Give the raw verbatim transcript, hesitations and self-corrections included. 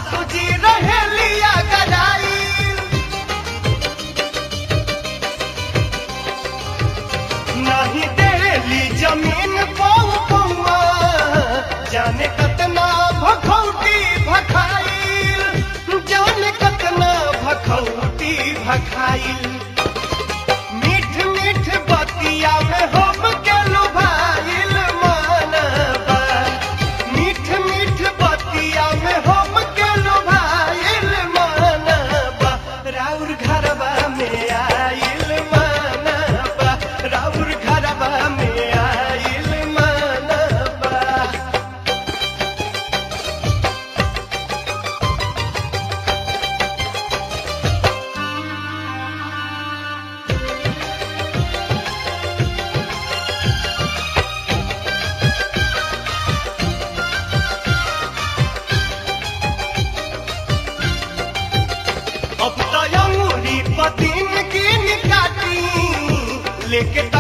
सासू जी रहेलिया गजाई नहीं देली जमीन पाऊ पौआ जाने कतना भखौटी भखाइल जाने कतना भखौटी भखाइल मीठ मीठ बतिया में हम के लुभाइल मानबा मीठ मीठ बतिया में हम के लुभाइल मानबा राउर घरवा में आइल मानबा राउर घरवा में आइल मानबा अब तो अंगूरी पतीन की निकाटी लेके